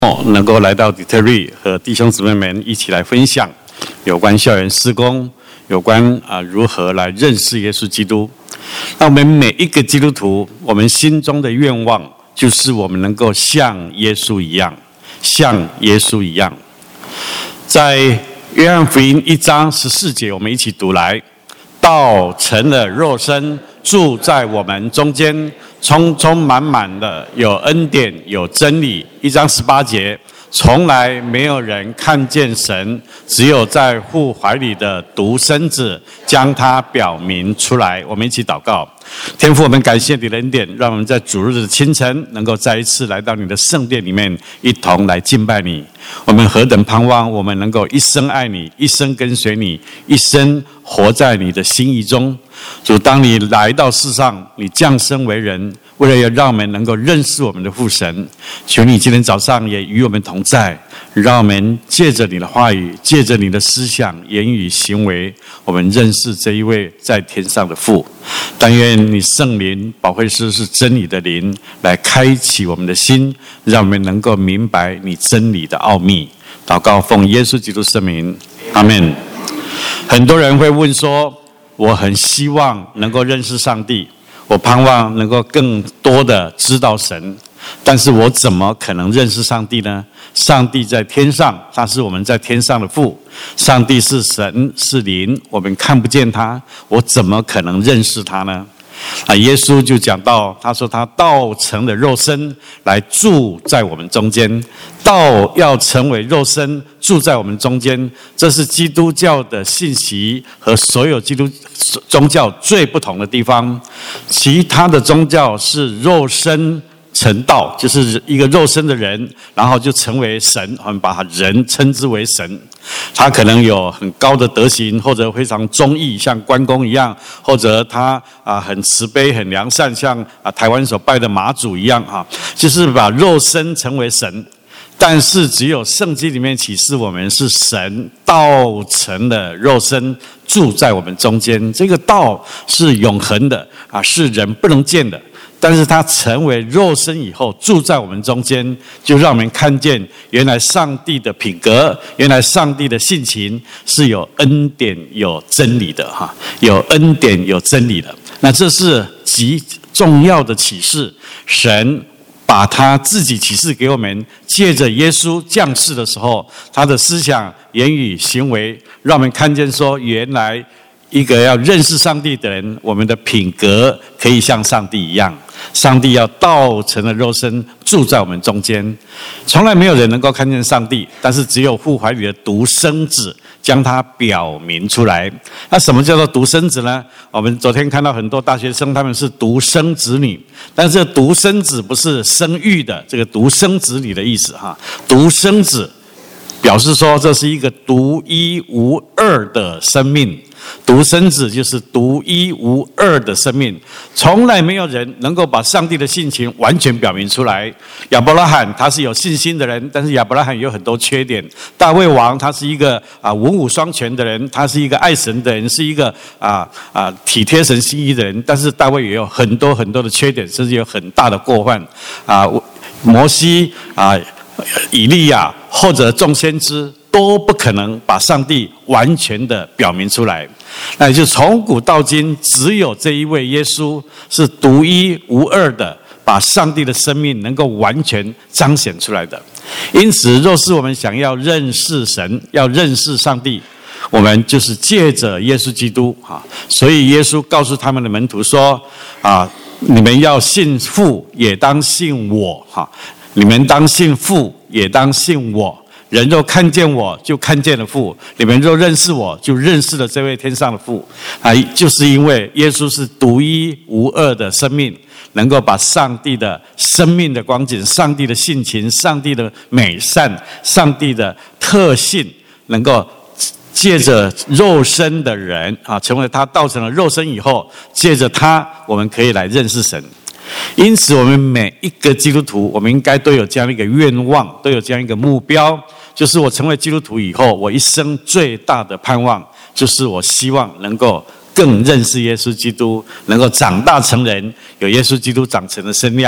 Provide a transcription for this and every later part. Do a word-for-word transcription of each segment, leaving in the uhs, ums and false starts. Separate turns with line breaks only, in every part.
能够来到底特律和弟兄姊妹们一起来分享有关校园事工，有关啊如何来认识耶稣基督。那我们每一个基督徒，我们心中的愿望就是我们能够像耶稣一样，像耶稣一样。在约翰福音一章十四节，我们一起读来：道成了肉身，住在我们中间，充充满满的有恩典有真理。一章十八节，从来没有人看见神，只有在父怀里的独生子将他表明出来。我们一起祷告。天父，我们感谢你的恩典，让我们在主日的清晨能够再一次来到你的圣殿里面，一同来敬拜你。我们何等盼望我们能够一生爱你，一生跟随你，一生活在你的心意中。主，当你来到世上，你降生为人，为了要让我们能够认识我们的父神，求你今天早上也与我们同在，让我们借着你的话语，借着你的思想、言语、行为，我们认识这一位在天上的父。但愿你圣灵保惠师是真理的灵，来开启我们的心，让我们能够明白你真理的奥秘。祷告奉耶稣基督圣名，阿们。很多人会问说，我很希望能够认识上帝，我盼望能够更多的知道神，但是我怎么可能认识上帝呢？上帝在天上，他是我们在天上的父，上帝是神是灵，我们看不见他，我怎么可能认识他呢？啊，耶稣就讲到，他说他道成了肉身来住在我们中间，道要成为肉身住在我们中间，这是基督教的信息和所有基督宗教最不同的地方。其他的宗教是肉身成道，就是一个肉身的人，然后就成为神，我们把人称之为神。他可能有很高的德行，或者非常忠义，像关公一样，或者他啊很慈悲、很良善，像啊台湾所拜的妈祖一样啊，就是把肉身成为神。但是只有圣经里面启示我们是神道成了肉身住在我们中间，这个道是永恒的啊，是人不能见的。但是他成为肉身以后，住在我们中间，就让我们看见原来上帝的品格，原来上帝的性情是有恩典有真理的哈，有恩典有真理的。那这是极重要的启示，神把他自己启示给我们，借着耶稣降世的时候，他的思想、言语、行为，让我们看见说，原来一个要认识上帝的人，我们的品格可以像上帝一样。上帝要道成了肉身住在我们中间，从来没有人能够看见上帝，但是只有父怀里的独生子将他表明出来。那什么叫做独生子呢？我们昨天看到很多大学生，他们是独生子女，但是独生子不是生育的这个独生子女的意思哈，独生子表示说这是一个独一无二的生命。独生子就是独一无二的生命，从来没有人能够把上帝的性情完全表明出来。亚伯拉罕他是有信心的人，但是亚伯拉罕也有很多缺点。大卫王他是一个啊文武双全的人，他是一个爱神的人，是一个啊啊体贴神心意的人，但是大卫也有很多很多的缺点，甚至有很大的过犯啊。摩西啊、以利亚或者众先知都不可能把上帝完全的表明出来。那也就从古到今，只有这一位耶稣是独一无二的，把上帝的生命能够完全彰显出来的。因此，若是我们想要认识神，要认识上帝，我们就是借着耶稣基督啊。所以耶稣告诉他们的门徒说：啊，你们要信父，也当信我哈。你们当信父，也当信我。人若看见我，就看见了父；你们若认识我，就认识了这位天上的父。啊，就是因为耶稣是独一无二的生命，能够把上帝的生命的光景、上帝的性情、上帝的美善、上帝的特性，能够借着肉身的人啊，成为他道成了肉身以后，借着他，我们可以来认识神。因此，我们每一个基督徒，我们应该都有这样一个愿望，都有这样一个目标，就是我成为基督徒以后，我一生最大的盼望，就是我希望能够更认识耶稣基督，能够长大成人，有耶稣基督长成的身量，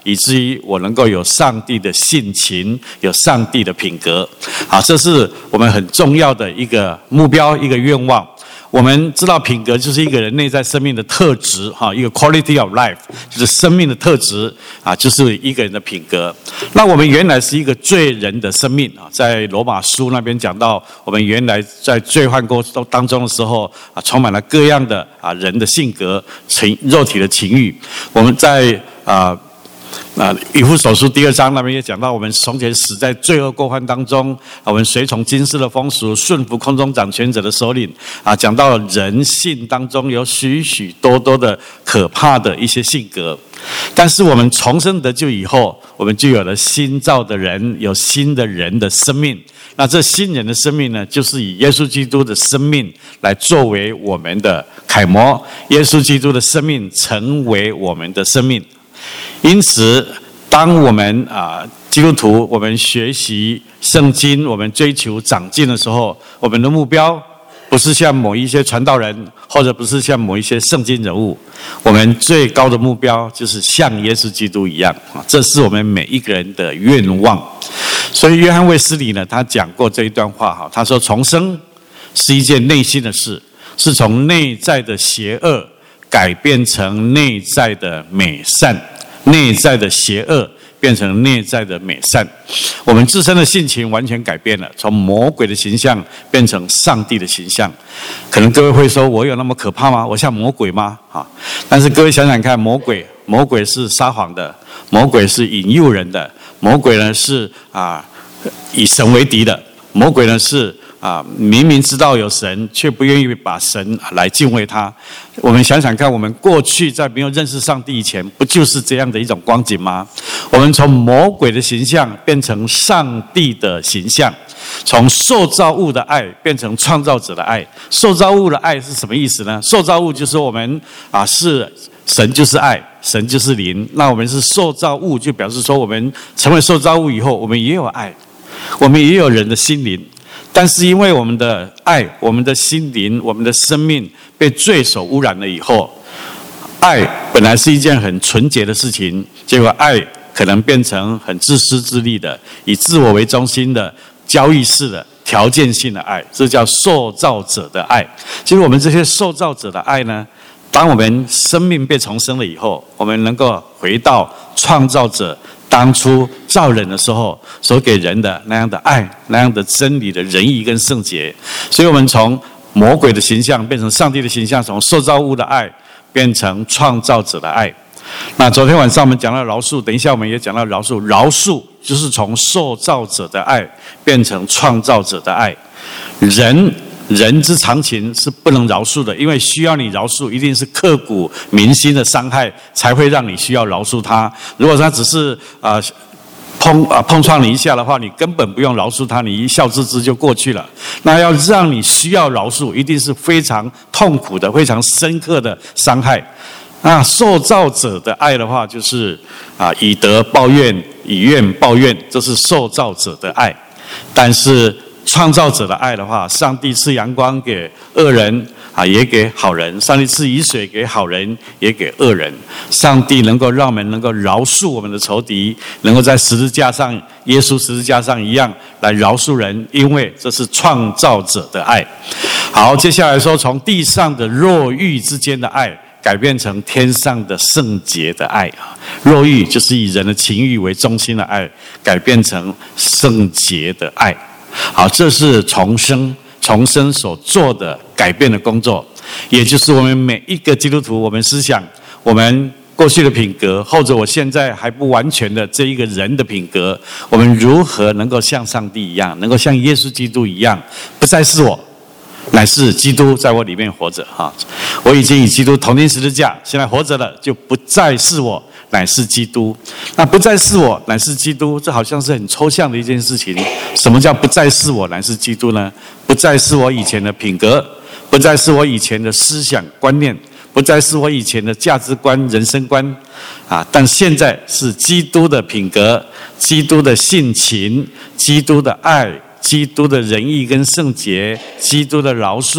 以至于我能够有上帝的性情，有上帝的品格。好，这是我们很重要的一个目标，一个愿望。我们知道品格就是一个人内在生命的特质，哈，一个 quality of life， 就是生命的特质啊，就是一个人的品格。那我们原来是一个罪人的生命啊，在罗马书那边讲到，我们原来在罪患过当中的时候啊，充满了各样的啊人的性格、情肉体的情欲。我们在啊。那以弗所书第二章那边也讲到，我们从前死在罪恶过犯当中，我们随从今世的风俗，顺服空中掌权者的首领啊，讲到人性当中有许许多多的可怕的一些性格。但是我们重生得救以后，我们就有了新造的人，有新的人的生命。那这新人的生命呢，就是以耶稣基督的生命来作为我们的楷模，耶稣基督的生命成为我们的生命。因此，当我们啊基督徒，我们学习圣经，我们追求长进的时候，我们的目标不是像某一些传道人，或者不是像某一些圣经人物，我们最高的目标就是像耶稣基督一样啊，这是我们每一个人的愿望。所以，约翰卫斯理呢，他讲过这一段话哈，他说：重生是一件内心的事，是从内在的邪恶改变成内在的美善。内在的邪恶变成内在的美善，我们自身的性情完全改变了，从魔鬼的形象变成上帝的形象。可能各位会说，我有那么可怕吗？我像魔鬼吗？啊！但是各位想想看，魔鬼，魔鬼是撒谎的，魔鬼是引诱人的，魔鬼呢是啊以神为敌的，魔鬼呢是啊，明明知道有神，却不愿意把神来敬畏他。我们想想看，我们过去在没有认识上帝以前，不就是这样的一种光景吗？我们从魔鬼的形象变成上帝的形象，从受造物的爱变成创造者的爱。受造物的爱是什么意思呢？受造物就是我们啊，是神就是爱，神就是灵。那我们是受造物，就表示说，我们成为受造物以后，我们也有爱，我们也有人的心灵。但是因为我们的爱，我们的心灵，我们的生命被罪所污染了以后，爱本来是一件很纯洁的事情，结果爱可能变成很自私自利的，以自我为中心的交易式的条件性的爱，这叫受造者的爱。其实我们这些受造者的爱呢，当我们生命被重生了以后，我们能够回到创造者当初造人的时候所给人的那样的爱，那样的真理的仁义跟圣洁。所以我们从魔鬼的形象变成上帝的形象，从受造物的爱变成创造者的爱。那昨天晚上我们讲到饶恕，等一下我们也讲到饶恕。饶恕就是从受造者的爱变成创造者的爱。人人之常情是不能饶恕的，因为需要你饶恕，一定是刻骨铭心的伤害，才会让你需要饶恕他。如果他只是啊、呃、碰啊、呃、碰撞你一下的话，你根本不用饶恕他，你一笑置之就过去了。那要让你需要饶恕，一定是非常痛苦的、非常深刻的伤害。那受造者的爱的话，就是啊、呃、以德报怨，以怨报怨，这是受造者的爱。但是创造者的爱的话，上帝赐阳光给恶人啊，也给好人；上帝赐雨水给好人，也给恶人。上帝能够让我们能够饶恕我们的仇敌，能够在十字架上，耶稣十字架上一样来饶恕人，因为这是创造者的爱。好，接下来说，从地上的肉欲之间的爱，改变成天上的圣洁的爱啊！肉欲就是以人的情欲为中心的爱，改变成圣洁的爱。好，这是重生，重生所做的改变的工作，也就是我们每一个基督徒，我们思想，我们过去的品格，或者我现在还不完全的这一个人的品格，我们如何能够像上帝一样，能够像耶稣基督一样，不再是我，乃是基督在我里面活着哈！我已经与基督同钉十字架，现在活着了，就不再是我，乃是基督。那不再是我，乃是基督，这好像是很抽象的一件事情。什么叫不再是我，乃是基督呢？不再是我以前的品格，不再是我以前的思想观念，不再是我以前的价值观、人生观啊！但现在是基督的品格、基督的性情、基督的爱、基督的仁义跟圣洁、基督的饶恕、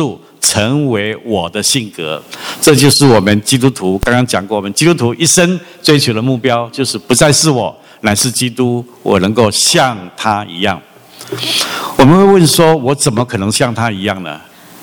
成为我的性格。这就是我们基督徒刚刚讲过，我们基督徒一生追求的目标，就是不再是我，乃是基督，我能够像他一样。我们会问说，我怎么可能像他一样呢？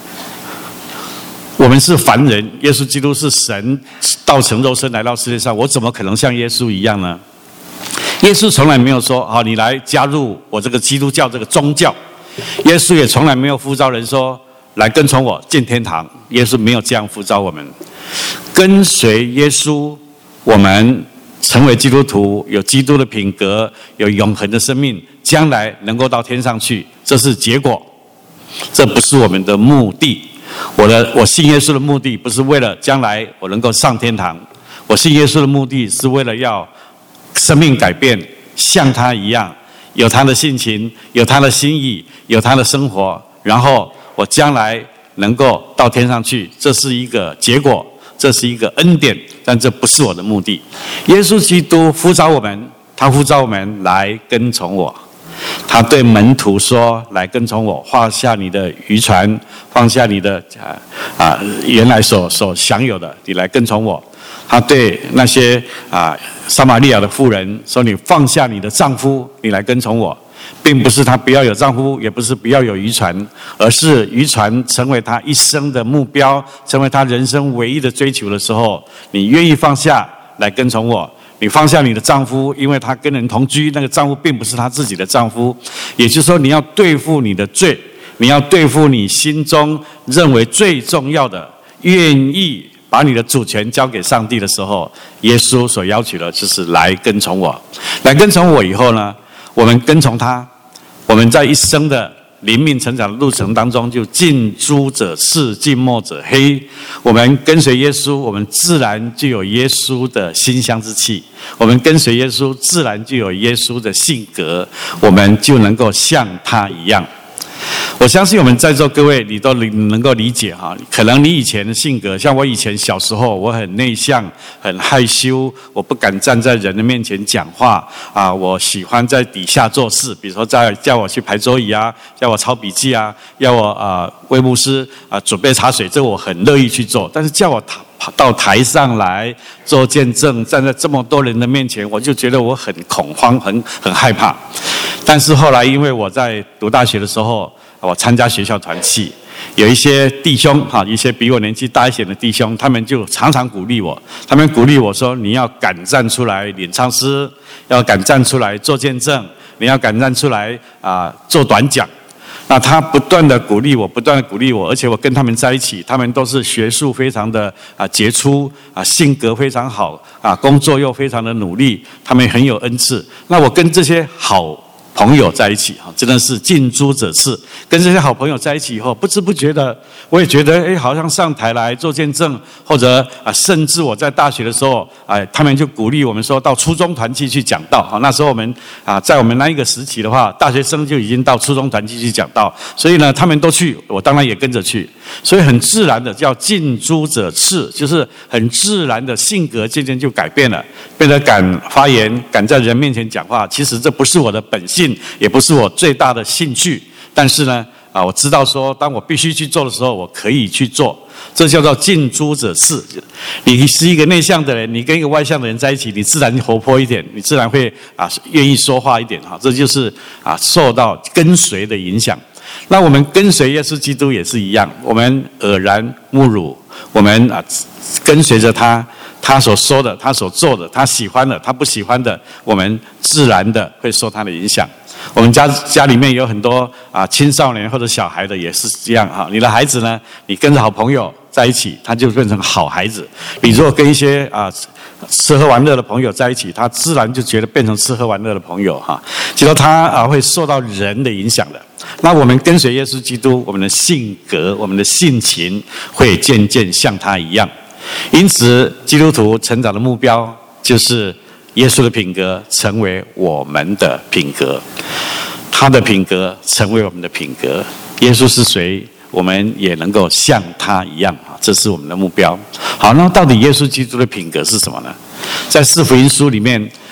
我们是凡人，耶稣基督是神道成肉身来到世界上，我怎么可能像耶稣一样呢？耶稣从来没有说好，你来加入我这个基督教这个宗教。耶稣也从来没有呼召人说来跟从我进天堂。耶稣没有这样呼召我们。跟随耶稣，我们成为基督徒，有基督的品格，有永恒的生命，将来能够到天上去，这是结果，这不是我们的目的。我的我信耶稣的目的不是为了将来我能够上天堂，我信耶稣的目的是为了要生命改变，像他一样，有他的性情，有他的心意，有他的生活，然后我将来能够到天上去，这是一个结果，这是一个恩典，但这不是我的目的。耶稣基督呼召我们，他呼召我们来跟从我。他对门徒说：“来跟从我，放下你的渔船，放下你的啊啊原来所所享有的，你来跟从我。”他对那些啊撒玛利亚的妇人说：“你放下你的丈夫，你来跟从我。”并不是他不要有丈夫，也不是不要有渔船，而是渔船成为他一生的目标，成为他人生唯一的追求的时候，你愿意放下来跟从我。你放下你的丈夫，因为他跟人同居，那个丈夫并不是他自己的丈夫。也就是说，你要对付你的罪，你要对付你心中认为最重要的，愿意把你的主权交给上帝的时候，耶稣所要求的就是来跟从我。来跟从我以后呢，我们跟从他，我们在一生的灵命成长的路程当中，就近朱者赤，近墨者黑。我们跟随耶稣，我们自然就有耶稣的馨香之气；我们跟随耶稣，自然就有耶稣的性格，我们就能够像他一样。我相信我们在座各位，你都能够理解哈。可能你以前的性格，像我以前小时候，我很内向，很害羞，我不敢站在人的面前讲话啊。我喜欢在底下做事，比如说在叫我去排桌椅啊，叫我抄笔记啊，要我啊为牧师啊准备茶水，这我很乐意去做。但是叫我到台上来做见证，站在这么多人的面前，我就觉得我很恐慌，很很害怕。但是后来，因为我在读大学的时候，我参加学校团契，有一些弟兄哈，一些比我年纪大一些的弟兄，他们就常常鼓励我，他们鼓励我说：“你要敢站出来领唱诗，要敢站出来做见证，你要敢站出来啊、呃、做短讲。”那他不断的鼓励我，不断的鼓励我，而且我跟他们在一起，他们都是学术非常的啊杰出啊，性格非常好啊，工作又非常的努力，他们很有恩赐。那我跟这些好朋友在一起哈，真的是近朱者赤。跟这些好朋友在一起以后，不知不觉的，我也觉得哎，好像上台来做见证，或者啊，甚至我在大学的时候，哎，他们就鼓励我们说到初中团契去讲道哈。那时候我们啊，在我们那一个时期的话，大学生就已经到初中团契去讲道，所以呢，他们都去，我当然也跟着去，所以很自然的叫近朱者赤，就是很自然的性格渐渐就改变了，变得敢发言，敢在人面前讲话。其实这不是我的本性，也不是我最大的兴趣，但是呢，啊，我知道说，当我必须去做的时候，我可以去做，这叫做近朱者赤。你是一个内向的人，你跟一个外向的人在一起，你自然活泼一点，你自然会啊愿意说话一点哈。这就是啊受到跟随的影响。那我们跟随耶稣基督也是一样，我们耳然目睹，我们啊跟随着他。他所说的，他所做的，他喜欢的，他不喜欢的，我们自然的会受他的影响。我们家家里面有很多啊青少年或者小孩的也是这样哈。你的孩子呢，你跟着好朋友在一起，他就变成好孩子；你如果跟一些啊吃喝玩乐的朋友在一起，他自然就觉得变成吃喝玩乐的朋友哈。结果他啊会受到人的影响的。那我们跟随耶稣基督，我们的性格、我们的性情会渐渐像他一样。因此，基督徒成长的目标就是耶稣的品格成为我们的品格，他的品格成为我们的品格。耶稣是谁，我们也能够像他一样啊，这是我们的目标。好，那到底耶稣基督的品格是什么呢？在四福音书里面，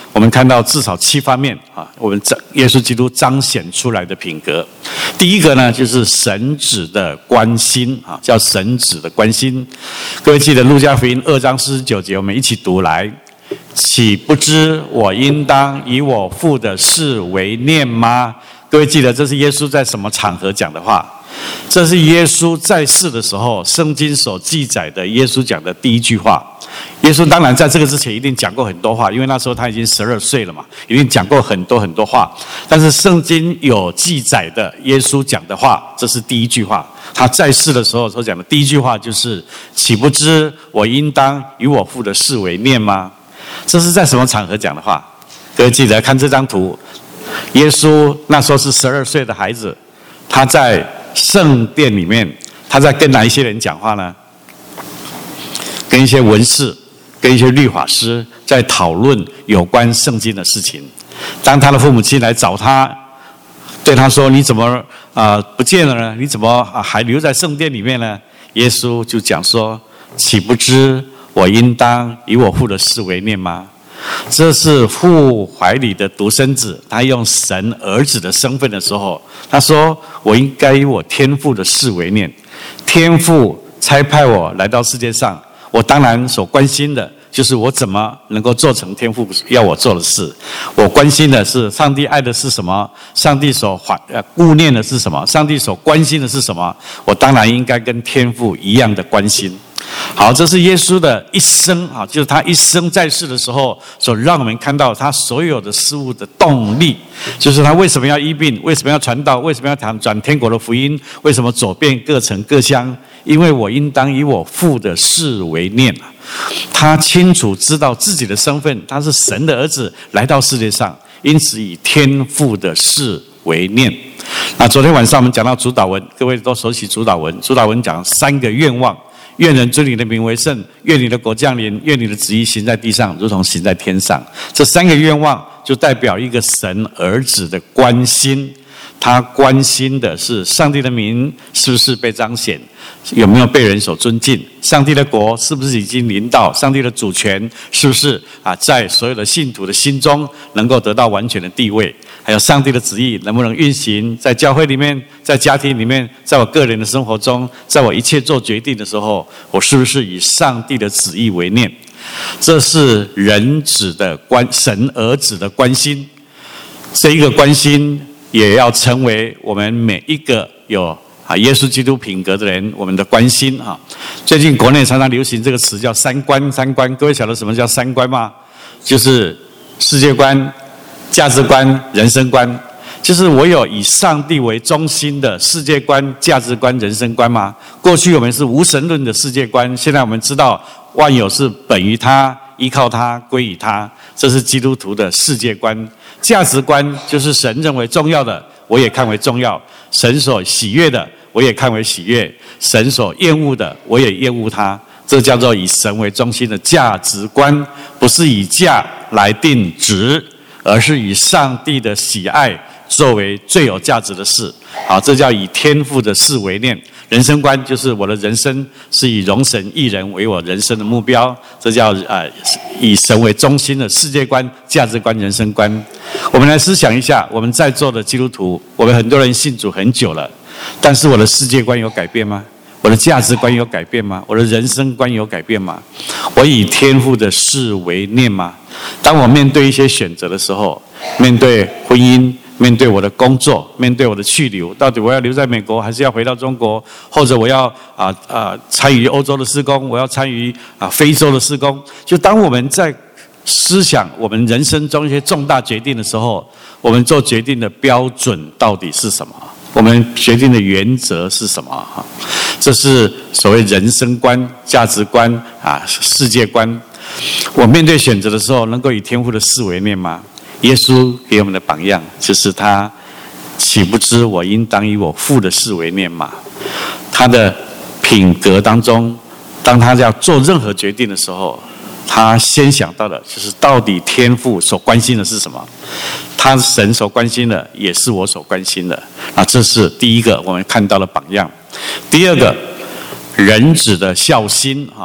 我们看到至少七方面啊，我们耶稣基督彰显出来的品格。第一个呢，就是神子的关心啊，叫神子的关心。各位记得路加福音二章四十九节，我们一起读来。岂不知我应当以我父的事为念吗？各位记得这是耶稣在什么场合讲的话？这是耶稣在世的时候，圣经所记载的耶稣讲的第一句话。耶稣当然在这个之前一定讲过很多话，因为那时候他已经十二岁了嘛，一定讲过很多很多话。但是圣经有记载的耶稣讲的话，这是第一句话。他在世的时候所讲的第一句话就是：“岂不知我应当以我父的事为念吗？”这是在什么场合讲的话？各位记得看这张图，耶稣那时候是十二岁的孩子，他在圣殿里面，他在跟哪一些人讲话呢？跟一些文士，跟一些律法师在讨论有关圣经的事情。当他的父母亲来找他，对他说：“你怎么啊、呃、不见了呢？你怎么、啊、还留在圣殿里面呢？”耶稣就讲说：“岂不知我应当以我父的事为念吗？”这是父怀里的独生子，他用神儿子的身份的时候，他说：“我应该以我天父的事为念。天父差派我来到世界上，我当然所关心的就是我怎么能够做成天父要我做的事。我关心的是上帝爱的是什么，上帝所怀呃顾念的是什么，上帝所关心的是什么。我当然应该跟天父一样的关心。”好，这是耶稣的一生啊，就是他一生在世的时候所让我们看到他所有的事物的动力，就是他为什么要医病，为什么要传道，为什么要谈转天国的福音，为什么走遍各城各乡？因为我应当以我父的事为念啊。他清楚知道自己的身份，他是神的儿子来到世界上，因此以天父的事为念。那昨天晚上我们讲到主祷文，各位都熟悉主祷文。主祷文讲三个愿望。愿人尊你的名为圣，愿你的国降临，愿你的旨意行在地上，如同行在天上。这三个愿望就代表一个神儿子的关心，他关心的是上帝的名是不是被彰显，有没有被人所尊敬，上帝的国是不是已经临到，上帝的主权是不是啊在所有的信徒的心中能够得到完全的地位，还有上帝的旨意能不能运行在教会里面，在家庭里面，在我个人的生活中，在我一切做决定的时候，我是不是以上帝的旨意为念。这是人子的关神儿子的关心，这一个关心也要成为我们每一个有啊耶稣基督品格的人我们的关心啊。最近国内常常流行这个词叫三观，三观，各位晓得什么叫三观吗？就是世界观、价值观、人生观，就是我有以上帝为中心的世界观、价值观、人生观吗？过去我们是无神论的世界观，现在我们知道万有是本于他、依靠他、归于他，这是基督徒的世界观。价值观就是神认为重要的，我也看为重要；神所喜悦的，我也看为喜悦；神所厌恶的，我也厌恶它。这叫做以神为中心的价值观，不是以价来定值，而是以上帝的喜爱作为最有价值的事。好，这叫以天父的事为念。人生观就是我的人生是以荣神益人为我人生的目标，这叫呃以神为中心的世界观、价值观、人生观。我们来思想一下，我们在座的基督徒，我们很多人信主很久了，但是我的世界观有改变吗？我的价值观有改变吗？我的人生观有改变吗？我以天父的事为念吗？当我面对一些选择的时候，面对婚姻，面对我的工作，面对我的去留，到底我要留在美国，还是要回到中国？或者我要啊啊参与欧洲的事工，我要参与啊非洲的事工？就当我们在思想我们人生中一些重大决定的时候，我们做决定的标准到底是什么？我们决定的原则是什么？哈，这是所谓人生观、价值观啊、世界观。我面对选择的时候，能够以天父的事为念吗？耶稣给我们的榜样就是他，岂不知我应当以我父的事为念吗？他的品格当中，当他要做任何决定的时候，他先想到的就是到底天父所关心的是什么，他神所关心的也是我所关心的。啊，这是第一个我们看到的榜样。第二个，人子的孝心啊。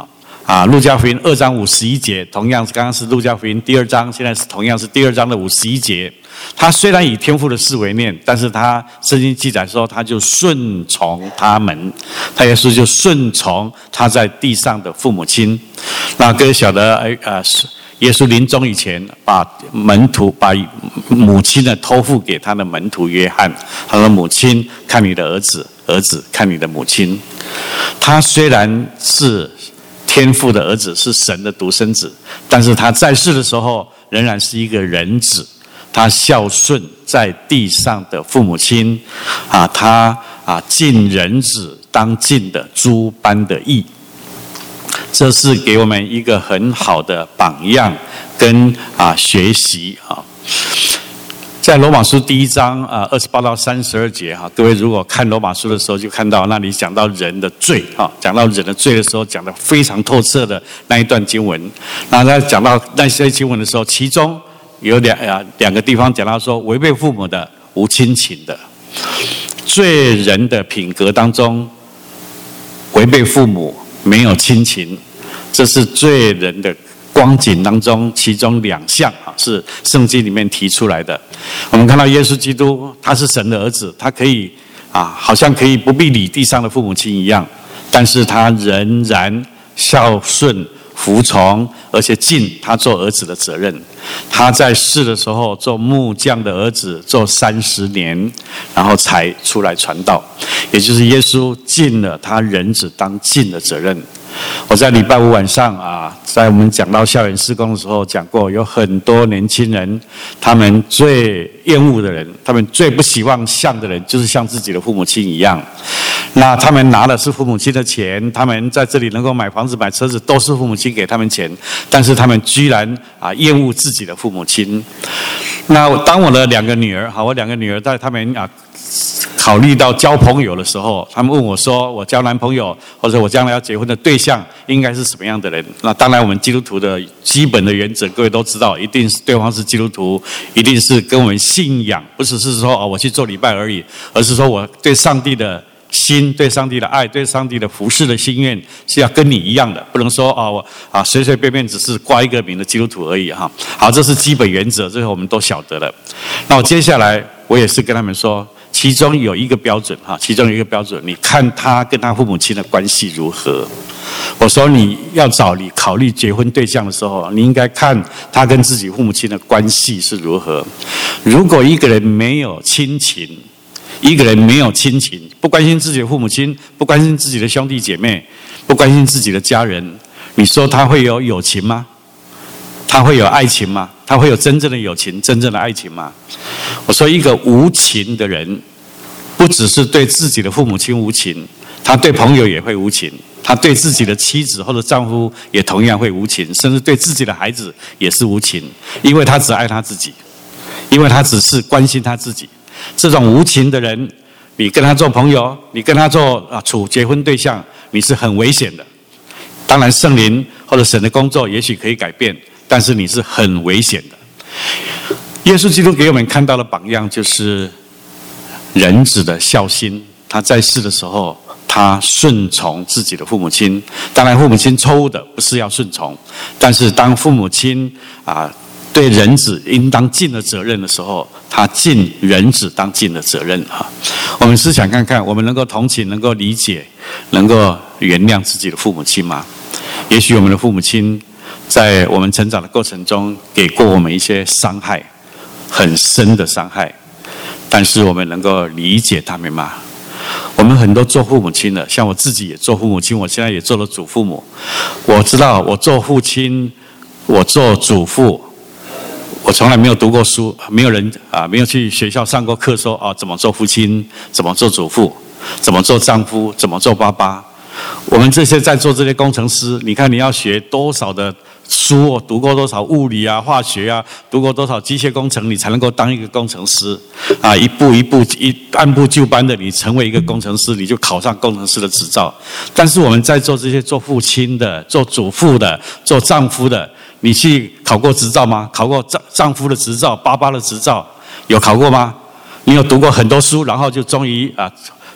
啊，路加福音二章五十一节，同样刚刚是路加福音第二章，现在是同样是第二章的五十一节。他虽然以天父的事为念，但是他圣经记载说，他就顺从他们，他耶稣就顺从他在地上的父母亲。那各位晓得，哎呃，耶稣临终以前，把门徒把母亲呢托付给他的门徒约翰，他说：“母亲，看你的儿子；儿子，看你的母亲。”他虽然是天父的儿子，是神的独生子，但是他在世的时候仍然是一个人子，他孝顺在地上的父母亲，啊，他啊尽人子当尽的诸般的义，这是给我们一个很好的榜样跟啊学习啊。在罗马书第一章啊二十八到三十二节哈，各位如果看罗马书的时候，就看到那里讲到人的罪哈，讲到人的罪的时候，讲得非常透彻的那一段经文。那在讲到那些经文的时候，其中有两啊两个地方讲到说，违背父母的无亲情的，罪人的品格当中，违背父母没有亲情，这是罪人的光景当中，其中两项啊是圣经里面提出来的。我们看到耶稣基督，他是神的儿子，他可以啊，好像可以不必理地上的父母亲一样，但是他仍然孝顺、服从，而且尽他做儿子的责任。他在世的时候做木匠的儿子，做三十年，然后才出来传道，也就是耶稣尽了他人子当尽的责任。我在礼拜五晚上啊，在我们讲到校园事工的时候讲过，有很多年轻人，他们最厌恶的人，他们最不希望像的人，就是像自己的父母亲一样。那他们拿的是父母亲的钱，他们在这里能够买房子、买车子，都是父母亲给他们钱，但是他们居然啊厌恶自己的父母亲。那当我的两个女儿，好，我两个女儿在他们啊考虑到交朋友的时候，他们问我说：“我交男朋友或者我将来要结婚的对象应该是什么样的人？”那当然，我们基督徒的基本的原则，各位都知道，一定是对方是基督徒，一定是跟我们信仰，不只是说哦我去做礼拜而已，而是说我对上帝的心、对上帝的爱、对上帝的服事的心愿是要跟你一样的，不能说啊我啊随随便便只是挂一个名的基督徒而已哈。好，这是基本原则，这个我们都晓得了。那我接下来我也是跟他们说，其中有一个标准哈，其中有一个标准，你看他跟他父母亲的关系如何？我说你要找你考虑结婚对象的时候，你应该看他跟自己父母亲的关系是如何。如果一个人没有亲情，一个人没有亲情，不关心自己的父母亲，不关心自己的兄弟姐妹，不关心自己的家人，你说他会有友情吗？他会有爱情吗？他会有真正的友情、真正的爱情吗？我说一个无情的人，不只是对自己的父母亲无情，他对朋友也会无情，他对自己的妻子或者丈夫也同样会无情，甚至对自己的孩子也是无情，因为他只爱他自己，因为他只是关心他自己。这种无情的人，你跟他做朋友，你跟他做啊处结婚对象，你是很危险的。当然圣灵或者神的工作也许可以改变，但是你是很危险的。耶稣基督给我们看到的榜样就是人子的孝心。他在世的时候，他顺从自己的父母亲。当然父母亲错误的不是要顺从，但是当父母亲啊对人子应当尽的责任的时候，他尽人子当尽的责任啊。我们思想看看，我们能够同情、能够理解、能够原谅自己的父母亲吗？也许我们的父母亲在我们成长的过程中给过我们一些伤害，很深的伤害，但是我们能够理解他们吗？我们很多做父母亲的，像我自己也做父母亲，我现在也做了祖父母。我知道我做父亲，我做祖父，我从来没有读过书，没有人啊，没有去学校上过课说啊怎么做父亲，怎么做祖父，怎么做丈夫，怎么做爸爸。我们这些在做这些工程师，你看你要学多少的书，读过多少物理啊、化学啊，读过多少机械工程，你才能够当一个工程师啊？一步一步一按部就班的，你成为一个工程师，你就考上工程师的执照。但是我们在做这些做父亲的、做祖父的、做丈夫的，你去考过执照吗？考过丈丈夫的执照、爸爸的执照，有考过吗？你有读过很多书，然后就终于啊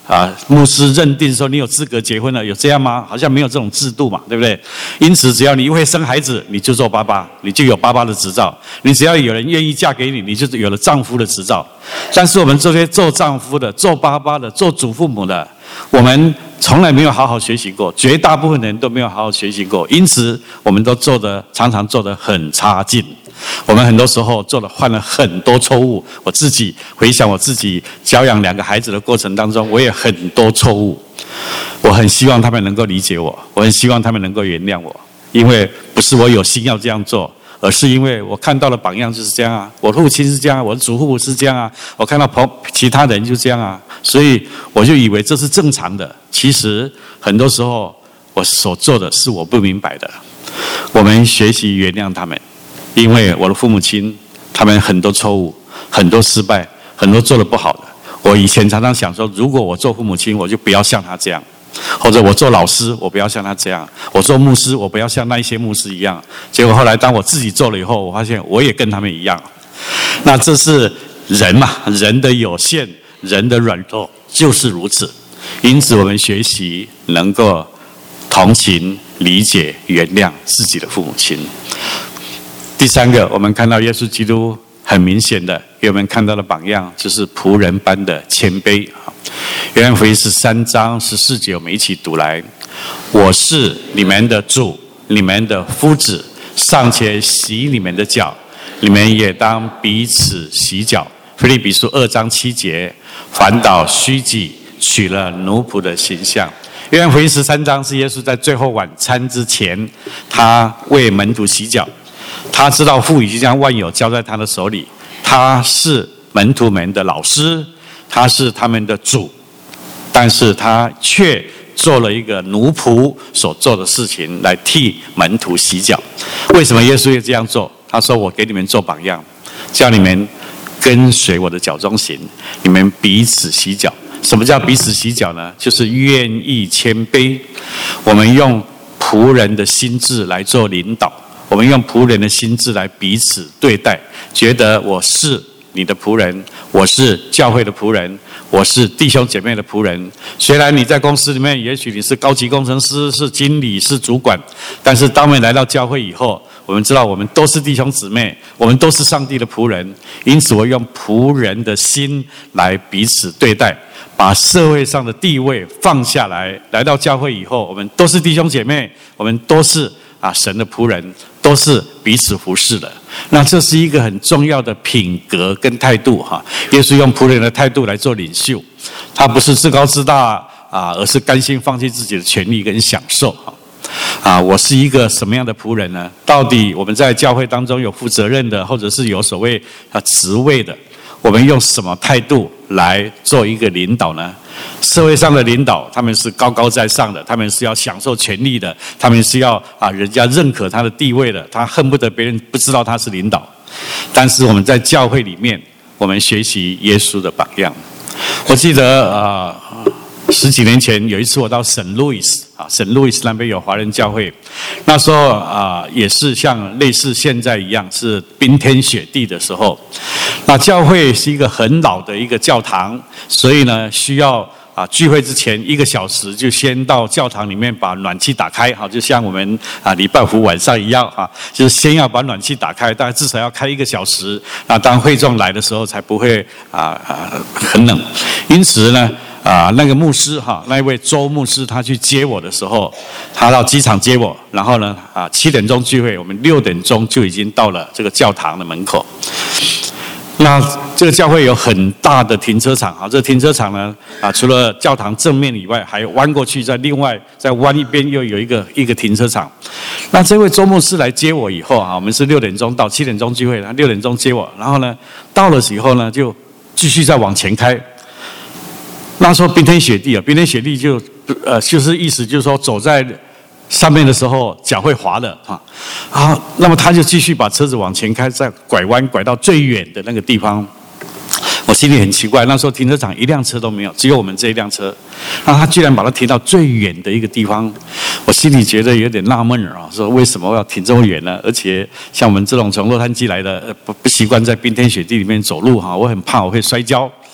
啊，牧师认定说你有资格结婚了，有这样吗？好像没有这种制度嘛，对不对？因此，只要你会生孩子，你就做爸爸，你就有爸爸的执照；你只要有人愿意嫁给你，你就有了丈夫的执照。但是我们这些做丈夫的、做爸爸的、做祖父母的，我们从来没有好好学习过，绝大部分人都没有好好学习过，因此我们都做的常常做得很差劲。我们很多时候做了犯了很多错误，我自己回想我自己教养两个孩子的过程当中，我也很多错误。我很希望他们能够理解我，我很希望他们能够原谅我，因为不是我有心要这样做，而是因为我看到了榜样就是这样啊，我的父亲是这样，我的祖父母是这样啊，我看到朋其他人就这样啊，所以我就以为这是正常的。其实很多时候我所做的是我不明白的。我们学习原谅他们。因为我的父母亲，他们很多错误，很多失败，很多做得不好的。我以前常常想说，如果我做父母亲，我就不要像他这样；或者我做老师，我不要像他这样；我做牧师，我不要像那一些牧师一样。结果后来当我自己做了以后，我发现我也跟他们一样。那这是人嘛，人的有限，人的软弱就是如此。因此，我们学习能够同情、理解、原谅自己的父母亲。第三个，我们看到耶稣基督很明显的给我们看到的榜样，就是仆人般的谦卑。约翰福音十三章十四节，我们一起读来：我是你们的主，你们的夫子，尚且洗你们的脚，你们也当彼此洗脚。腓立比书二章七节，反倒虚己，取了奴仆的形象。约翰福音十三章是耶稣在最后晚餐之前，他为门徒洗脚。他知道父已经将万有交在他的手里，他是门徒们的老师，他是他们的主，但是他却做了一个奴仆所做的事情，来替门徒洗脚。为什么耶稣要这样做？他说：我给你们做榜样，叫你们跟随我的脚中行，你们彼此洗脚。什么叫彼此洗脚呢？就是愿意谦卑。我们用仆人的心志来做领导，我们用仆人的心志来彼此对待，觉得我是你的仆人，我是教会的仆人，我是弟兄姐妹的仆人。虽然你在公司里面，也许你是高级工程师，是经理，是主管，但是当我们来到教会以后，我们知道我们都是弟兄姊妹，我们都是上帝的仆人。因此，我用仆人的心来彼此对待，把社会上的地位放下来。来到教会以后，我们都是弟兄姐妹，我们都是啊神的仆人，都是彼此服侍的。那这是一个很重要的品格跟态度哈。耶稣用仆人的态度来做领袖，他不是自高自大啊，而是甘心放弃自己的权利跟享受哈。啊，我是一个什么样的仆人呢？到底我们在教会当中有负责任的，或者是有所谓啊职位的，我们用什么态度来做一个领导呢？社会上的领导，他们是高高在上的，他们是要享受权力的，他们是要啊人家认可他的地位的，他恨不得别人不知道他是领导。但是我们在教会里面，我们学习耶稣的榜样。我记得啊。十几年前有一次我到圣路易斯啊，圣路易斯那边有华人教会，那时候啊也是像类似现在一样是冰天雪地的时候，那教会是一个很老的一个教堂，所以呢需要啊聚会之前一个小时就先到教堂里面把暖气打开，好，就像我们啊礼拜五晚上一样啊，就是先要把暖气打开，大概至少要开一个小时，那当会众来的时候才不会啊啊很冷，因此呢。啊，那个牧师哈，那一位周牧师，他去接我的时候，他到机场接我，然后呢，啊，七点钟聚会，我们六点钟就已经到了这个教堂的门口。那这个教会有很大的停车场，啊，这个停车场呢，啊，除了教堂正面以外，还弯过去，在另外再弯一边又有一个一个停车场。那这位周牧师来接我以后啊，我们是六点钟到，七点钟聚会，他六点钟接我，然后呢，到了以后呢，就继续再往前开。那时候冰天雪地啊，冰天雪地就呃就是意思就是说走在上面的时候脚会滑的啊啊，那么他就继续把车子往前开，再拐弯拐到最远的那个地方。我心里很奇怪，那时候停车场一辆车都没有，只有我们这一辆车，那他居然把它停到最远的一个地方，我心里觉得有点纳闷啊，说为什么要停这么远呢？而且像我们这种从洛杉矶来的，不不习惯在冰天雪地里面走路哈，我很怕我会摔跤。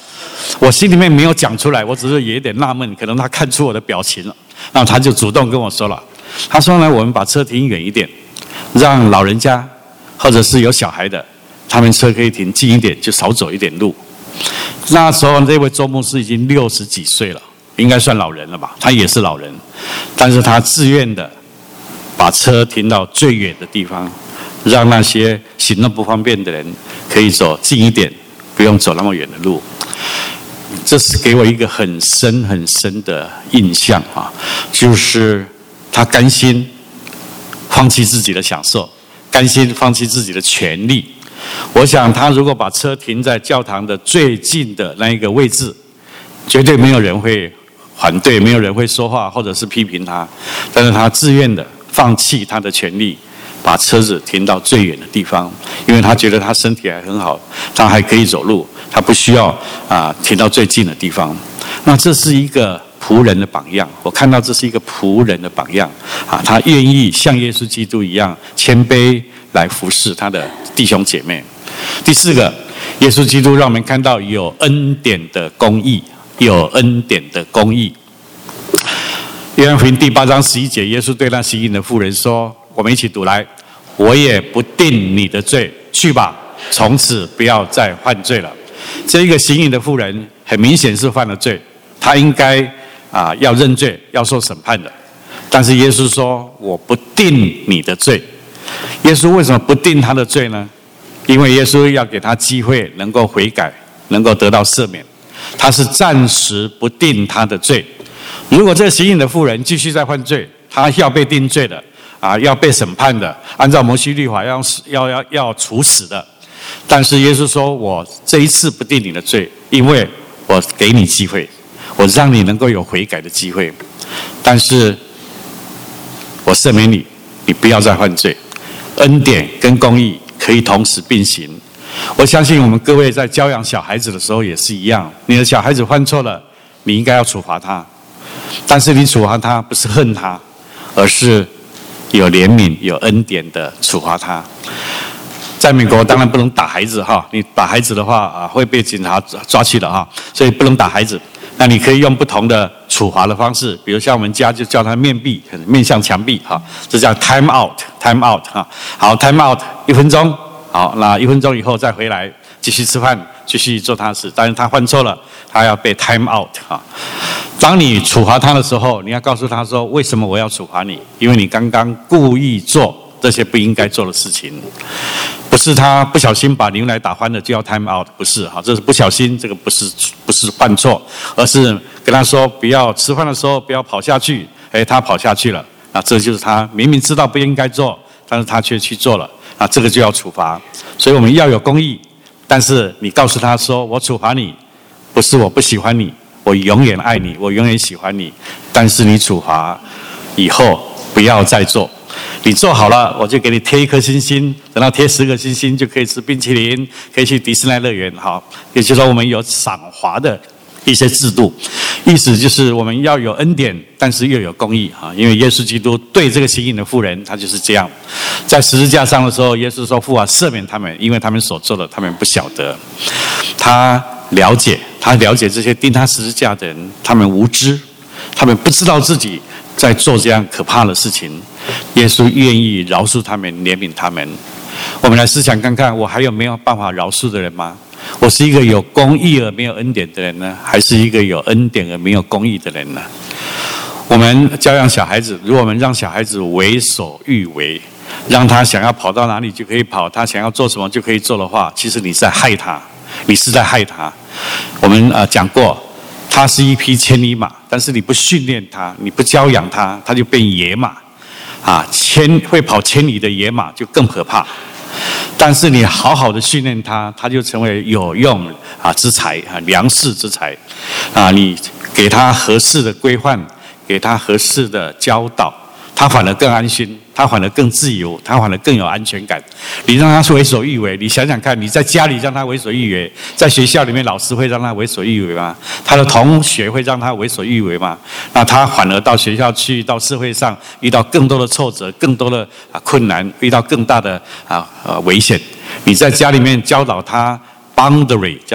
我心里面没有讲出来，我只是有一点纳闷，可能他看出我的表情了，然后他就主动跟我说了，他说呢，我们把车停远一点，让老人家或者是有小孩的，他们车可以停近一点，就少走一点路。那时候这位周牧师已经六十几岁了，应该算老人了吧？他也是老人，但是他自愿的把车停到最远的地方，让那些行动不方便的人可以走近一点，不用走那么远的路。这是给我一个很深很深的印象啊，就是他甘心放弃自己的享受，甘心放弃自己的权利。我想他如果把车停在教堂的最近的那一个位置，绝对没有人会反对，没有人会说话或者是批评他，但是他自愿的放弃他的权利，把车子停到最远的地方，因为他觉得他身体还很好，他还可以走路，他不需要啊停到最近的地方。那这是一个仆人的榜样，我看到这是一个仆人的榜样啊，他愿意像耶稣基督一样谦卑来服侍他的弟兄姐妹。第四个，耶稣基督让我们看到有恩典的公义，有恩典的公义。约翰福音第八章十一节，耶稣对那行淫的妇人说，我们一起读来，我也不定你的罪，去吧，从此不要再犯罪了。这一个行淫的妇人很明显是犯了罪，她应该啊要认罪，要受审判的。但是耶稣说，我不定你的罪。耶稣为什么不定他的罪呢？因为耶稣要给他机会能够悔改，能够得到赦免。他是暂时不定他的罪。如果这个行淫的妇人继续在犯罪，他要被定罪的啊，要被审判的，按照摩西律法要要要要处死的。但是耶稣说，我这一次不定你的罪，因为我给你机会，我让你能够有悔改的机会，但是我赦免你，你不要再犯罪。恩典跟公义可以同时并行。我相信我们各位在教养小孩子的时候也是一样，你的小孩子犯错了，你应该要处罚他，但是你处罚他不是恨他，而是有怜悯有恩典的处罚他。在美国当然不能打孩子哈，你打孩子的话啊会被警察抓去的哈，所以不能打孩子。那你可以用不同的处罚的方式，比如像我们家就叫他面壁，面向墙壁哈，这叫 time out，time out 哈。好 ，time out 一分钟，好，那一分钟以后再回来继续吃饭，继续做他的事。但是他犯错了，他要被 time out 哈。当你处罚他的时候，你要告诉他说，为什么我要处罚你？因为你刚刚故意做这些不应该做的事情，不是他不小心把牛奶打翻了就要 time out， 不是哈，这是不小心，这个不是不是犯错，而是跟他说不要吃饭的时候不要跑下去，哎，他跑下去了，那这就是他明明知道不应该做，但是他却去做了，那这个就要处罚。所以我们要有公义，但是你告诉他说，我处罚你，不是我不喜欢你，我永远爱你，我永远喜欢你，但是你处罚以后不要再做。你做好了，我就给你贴一颗星星，等到贴十个星星就可以吃冰淇淋，可以去迪士尼乐园。好，也就是说我们有赏罚的一些制度，意思就是我们要有恩典，但是又有公义啊。因为耶稣基督对这个行淫的妇人，他就是这样，在十字架上的时候，耶稣说父啊，赦免他们，因为他们所做的他们不晓得。他了解，他了解这些钉他十字架的人，他们无知，他们不知道自己在做这样可怕的事情。耶稣愿意饶恕他们，怜悯他们。我们来思想看看，我还有没有办法饶恕的人吗？我是一个有公义而没有恩典的人呢，还是一个有恩典而没有公义的人呢？我们教养小孩子，如果我们让小孩子为所欲为，让他想要跑到哪里就可以跑，他想要做什么就可以做的话，其实你是在害他，你是在害他。我们呃讲过，他是一匹千里马，但是你不训练他，你不教养他，他就变野马。啊，千会跑千里的野马就更可怕。但是你好好的训练他，他就成为有用啊之才啊，良士之才啊。你给他合适的规范，给他合适的教导，他反而更安心，他反而更自由，他反而更有安全感。你让他为所欲为，你想想看，你在家里让他为所欲为，在学校里面老师会让他为所欲为吗？他的同学会让他为所欲为吗？那他反而到学校去，到社会上遇到更多的挫折，更多的啊困难，遇到更大的啊呃危险。你在家里面教导他 boundary 叫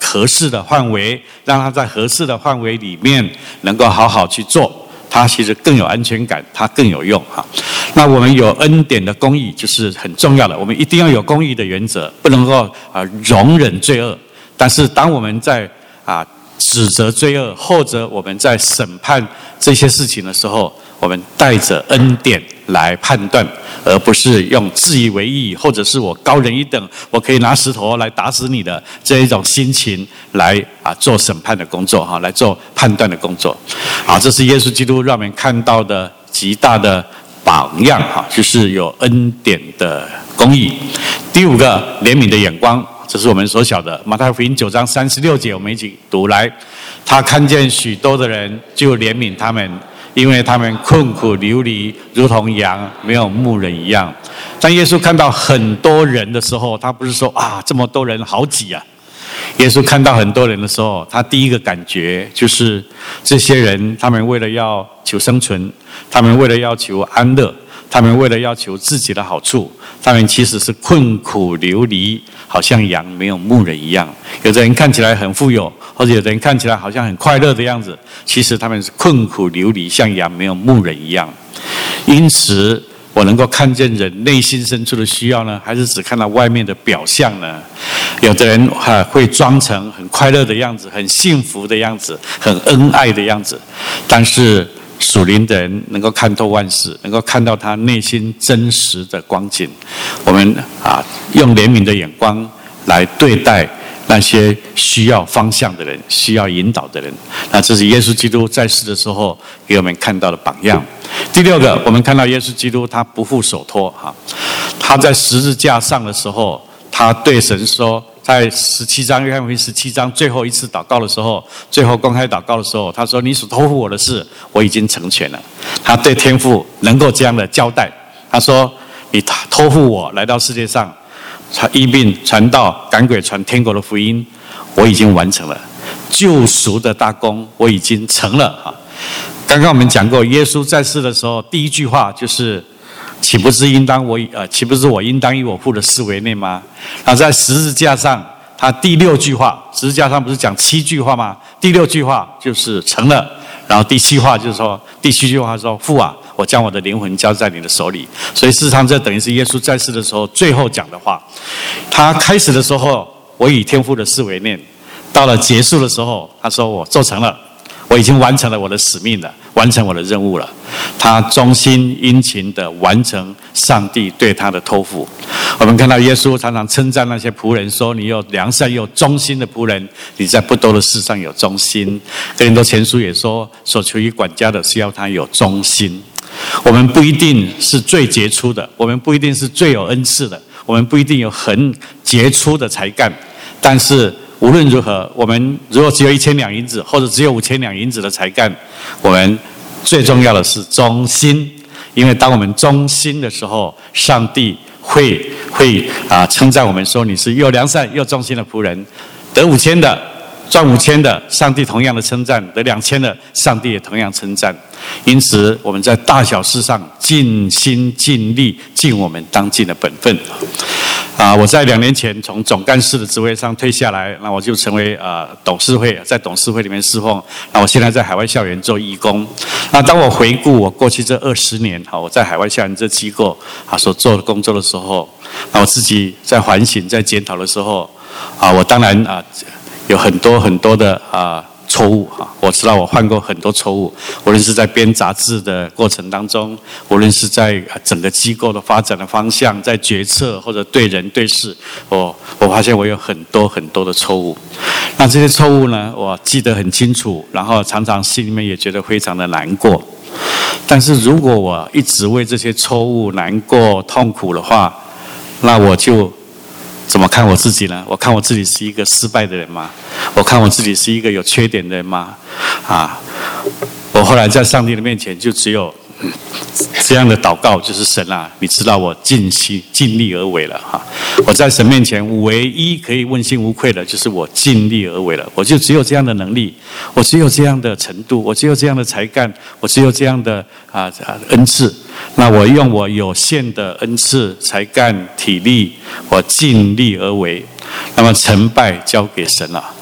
合适的范围，让他在合适的范围里面能够好好去做，他其实更有安全感，他更有用哈。那我们有恩典的公义就是很重要的，我们一定要有公义的原则，不能够啊容忍罪恶。但是当我们在啊指责罪恶，或者我们在审判这些事情的时候，我们带着恩典来判断，而不是用自以为意，或者是我高人一等，我可以拿石头来打死你的这一种心情来啊做审判的工作哈，来做判断的工作。好，这是耶稣基督让我们看到的极大的榜样哈，就是有恩典的公义。第五个，怜悯的眼光。这是我们所晓的马太福音九章三十六节，我们一起读来。他看见许多的人，就怜悯他们，因为他们困苦流离，如同羊没有牧人一样。当耶稣看到很多人的时候，他不是说啊这么多人好挤啊。耶稣看到很多人的时候，他第一个感觉就是这些人，他们为了要求生存，他们为了要求安乐，他们为了要求自己的好处，他们其实是困苦流离，好像羊没有牧人一样。有的人看起来很富有，或者有的人看起来好像很快乐的样子，其实他们是困苦流离，像羊没有牧人一样。因此我能够看见人内心深处的需要呢，还是只看到外面的表象呢？有的人哈会装成很快乐的样子，很幸福的样子，很恩爱的样子，但是属灵的人能够看透万事，能够看到他内心真实的光景。我们啊用怜悯的眼光来对待那些需要方向的人，需要引导的人。那这是耶稣基督在世的时候给我们看到的榜样。第六个，我们看到耶稣基督他不负手托哈，他在十字架上的时候，他对神说，在十七章约翰福音十七章最后一次祷告的时候，最后公开祷告的时候，他说：“你所托付我的事，我已经成全了。”他对天父能够这样的交代，他说：“你托付我来到世界上，传医病、传道、赶鬼、传天国的福音，我已经完成了，救赎的大功我已经成了。”哈，刚刚我们讲过，耶稣在世的时候，第一句话就是岂不是应当我呃，岂不是我应当以我父的事为念吗？然后在十字架上，他第六句话，十字架上不是讲七句话吗？第六句话就是成了，然后第七话就是说，第七句话说父啊，我将我的灵魂交在你的手里。所以事实上，这等于是耶稣在世的时候最后讲的话。他开始的时候，我以天父的事为念；到了结束的时候，他说我做成了。我已经完成了我的使命了，完成我的任务了。他忠心殷勤地完成上帝对他的托付。我们看到耶稣常常称赞那些仆人说：“你有良善又忠心的仆人，你在不多的事上有忠心。”哥林多前书也说：“所求于管家的是要他有忠心。”我们不一定是最杰出的，我们不一定是最有恩赐的，我们不一定有很杰出的才干，但是无论如何，我们如果只有一千两银子，或者只有五千两银子的才干，我们最重要的是忠心。因为当我们忠心的时候，上帝会会啊称赞我们说，你是又良善又忠心的仆人。得五千的，赚五千的，上帝同样的称赞；得两千的，上帝也同样称赞。因此，我们在大小事上尽心尽力，尽我们当尽的本分。啊，我在两年前从总干事的职位上退下来，那我就成为呃董事会，在董事会里面侍奉。那我现在在海外校园做义工。那当我回顾我过去这二十年，好，我在海外校园这机构啊所做的工作的时候，那我自己在反省、在检讨的时候，啊，我当然啊有很多很多的啊。错误哈，我知道我犯过很多错误，无论是在编杂志的过程当中，无论是在整个机构的发展的方向，在决策或者对人对事，我我发现我有很多很多的错误。那这些错误呢，我记得很清楚，然后常常心里面也觉得非常的难过。但是如果我一直为这些错误难过痛苦的话，那我就怎么看我自己呢？我看我自己是一个失败的人吗？我看我自己是一个有缺点的人吗？啊！我后来在上帝的面前就只有这样的祷告，就是神啊，你知道我尽心尽力而为了哈。我在神面前唯一可以问心无愧的，就是我尽力而为了。我就只有这样的能力，我只有这样的程度，我只有这样的才干，我只有这样的啊啊恩赐。那我用我有限的恩赐、才干、体力，我尽力而为。那么成败交给神了。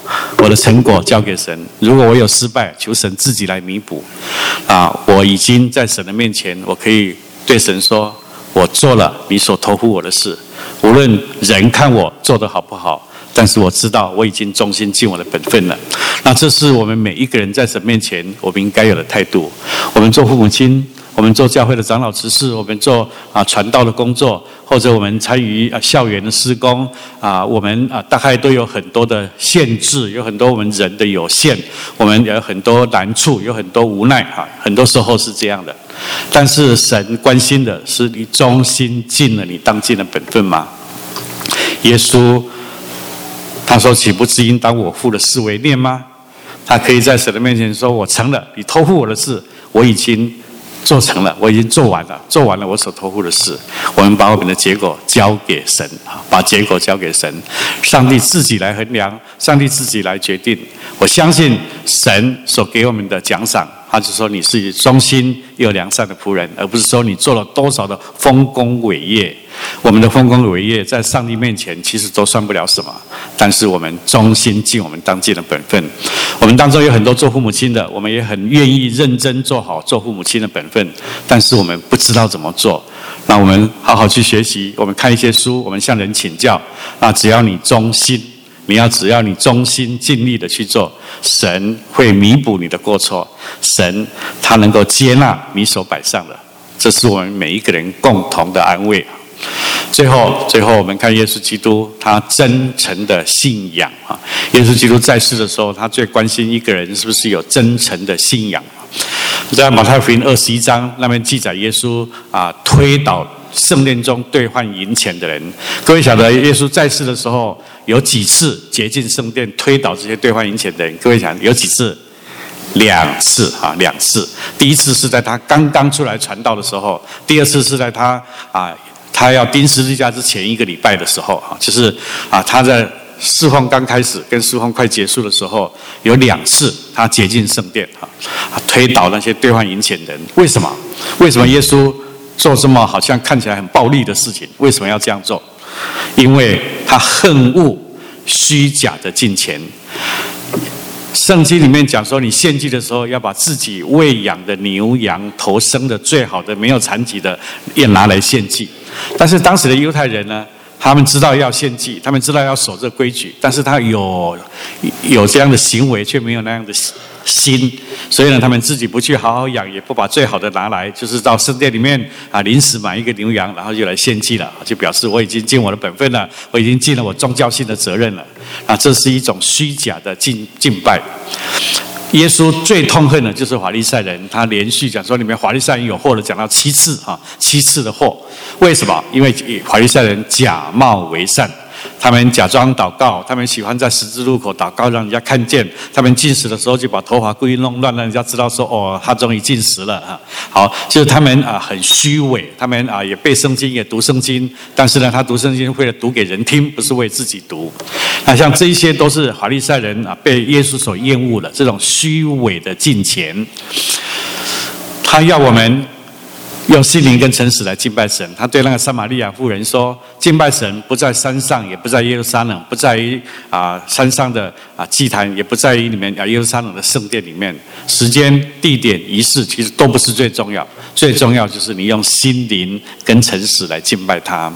我的成果交给神。如果我有失败，求神自己来弥补。啊，我已经在神的面前，我可以对神说，我做了你所托付我的事，无论人看我做得好不好，但是我知道我已经忠心尽我的本分了。那这是我们每一个人在神面前我们应该有的态度。我们做父母亲，我们做教会的长老执事，我们做啊传道的工作，或者我们参与啊校园的施工啊，我们啊大概都有很多的限制，有很多我们人的有限，我们有很多难处，有很多无奈啊，很多时候是这样的。但是神关心的是你忠心尽了你当尽的本分吗？耶稣他说：“岂不是应当我父的事为念吗？”他可以在神的面前说：“我成了，你托付我的事，我已经做成了，我已经做完了，做完了我所托付的事。”我们把我们的结果交给神，把结果交给神，上帝自己来衡量，上帝自己来决定。我相信神所给我们的奖赏，他就说你是忠心又良善的仆人，而不是说你做了多少的丰功伟业。我们的丰功伟业在上帝面前其实都算不了什么，但是我们忠心尽我们当尽的本分。我们当中有很多做父母亲的，我们也很愿意认真做好做父母亲的本分，但是我们不知道怎么做。那我们好好去学习，我们看一些书，我们向人请教。那只要你忠心，你要只要你忠心尽力的去做，神会弥补你的过错，神他能够接纳你所摆上的，这是我们每一个人共同的安慰。最后，最后我们看耶稣基督他真诚的信仰啊！耶稣基督在世的时候，他最关心一个人是不是有真诚的信仰。在马太福音二十一章那边记载，耶稣啊推倒圣殿中兑换银钱的人。各位晓得，耶稣在世的时候有几次洁净圣殿、推倒这些兑换银钱的人？各位想有几次？两次啊，两次。第一次是在他刚刚出来传道的时候，第二次是在他啊。他要钉十字架之前一个礼拜的时候啊，就是啊他在侍奉刚开始跟侍奉快结束的时候，有两次他洁净圣殿啊，推倒那些兑换银钱的人。为什么？为什么耶稣做这么好像看起来很暴力的事情？为什么要这样做？因为他恨恶虚假的金钱。圣经里面讲说，你献祭的时候要把自己喂养的牛羊头生的最好的没有残疾的也拿来献祭。但是当时的犹太人呢，他们知道要献祭，他们知道要守这规矩，但是他有有这样的行为，却没有那样的心，所以呢，他们自己不去好好养，也不把最好的拿来，就是到圣殿里面啊，临时买一个牛羊，然后就来献祭了，就表示我已经尽我的本分了，我已经尽了我宗教性的责任了。啊，这是一种虚假的敬敬拜。耶稣最痛恨的就是法利赛人，他连续讲说里面法利赛人有祸的，讲到七次啊，七次的祸。为什么？因为法利赛人假冒为善，他们假装祷告，他们喜欢在十字路口祷告，让人家看见。他们进食的时候就把头发故意弄乱，让人家知道说哦，他终于进食了啊。好，就是他们啊很虚伪，他们啊也背圣经，也读圣经，但是呢，他读圣经为了读给人听，不是为自己读。那像这一些都是法利赛人啊被耶稣所厌恶了，这种虚伪的敬虔。他要我们用心灵跟诚实来敬拜神。他对那个撒玛利亚妇人说，敬拜神不在山上，也不在耶路撒冷，不在于啊山上的啊祭坛，也不在于里面啊耶路撒冷的圣殿里面。时间、地点、仪式其实都不是最重要，最重要就是你用心灵跟诚实来敬拜他。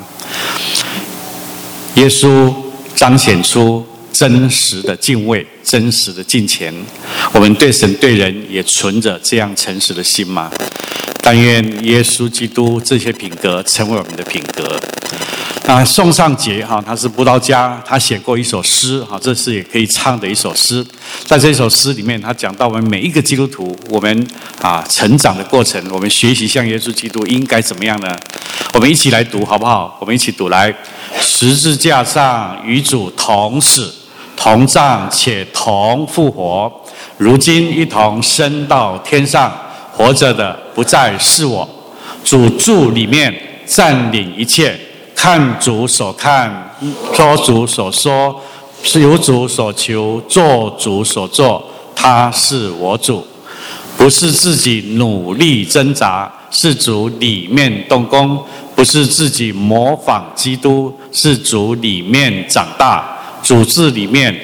耶稣彰显出真实的敬畏，真实的敬虔。我们对神对人也存着这样诚实的心吗？但愿耶稣基督这些品格成为我们的品格。啊，宋尚杰哈，他是布道家，他写过一首诗哈，这是也可以唱的一首诗。在这首诗里面，他讲到我们每一个基督徒，我们啊成长的过程，我们学习像耶稣基督应该怎么样呢？我们一起来读好不好？我们一起读来。十字架上与主同死，同葬且同复活，如今一同升到天上，活着的不再是我，主住里面，占领一切。看主所看，说主所说，是由主所求，做主所做，他是我主，不是自己努力挣扎，是主里面动工，不是自己模仿基督，是主里面长大，主治里面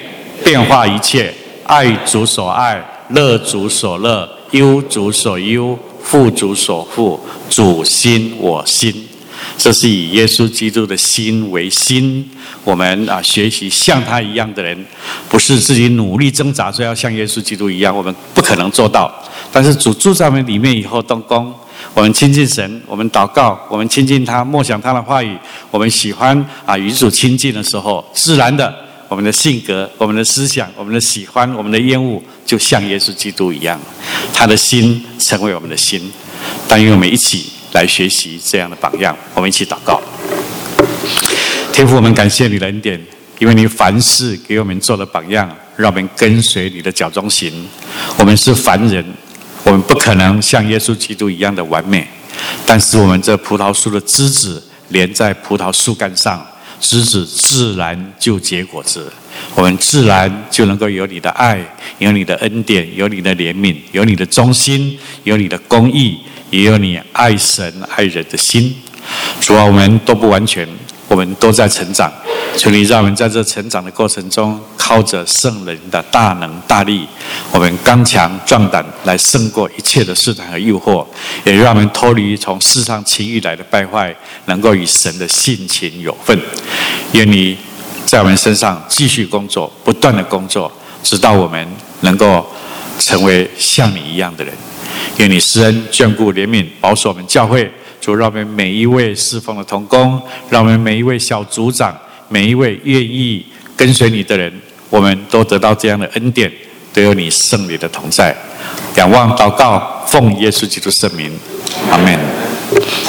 变化一切，爱主所爱，乐主所乐，忧主所忧，富主所富，主心我心。这是以耶稣基督的心为心，我们啊学习像他一样的人，不是自己努力挣扎说要像耶稣基督一样，我们不可能做到。但是主住在我们里面以后动工，我们亲近神，我们祷告，我们亲近他，默想他的话语，我们喜欢啊与主亲近的时候，自然的我们的性格、我们的思想、我们的喜欢、我们的厌恶，就像耶稣基督一样，他的心成为我们的心。但愿我们一起来学习这样的榜样，我们一起祷告。天父，我们感谢你的恩典，因为你凡事给我们做了榜样，让我们跟随你的脚中行。我们是凡人，我们不可能像耶稣基督一样的完美，但是我们这葡萄树的枝子连在葡萄树干上，枝子自然就结果子，我们自然就能够有你的爱，有你的恩典，有你的怜悯，有你的忠心，有你的公义，也有你爱神爱人的心。主啊，我们都不完全，我们都在成长，求你让我们在这成长的过程中，靠着圣人的大能大力，我们刚强壮胆，来胜过一切的试探和诱惑，也让我们脱离从世上情欲来的败坏，能够与神的性情有份。愿你在我们身上继续工作，不断的工作，直到我们能够成为像你一样的人。愿你施恩眷顾怜悯保守我们教会。主，让我们每一位侍奉的同工，让我们每一位小组长，每一位愿意跟随你的人，我们都得到这样的恩典，都有你圣灵的同在。仰望祷告，奉耶稣基督圣名，阿们。